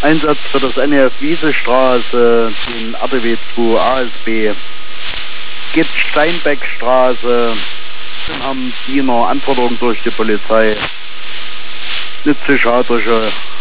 Einsatz für das NEF Wiesestraße, den RTW 2 ASB. Geht Steinbeckstraße, dann haben Diener Anforderungen durch die Polizei. Eine psychiatrische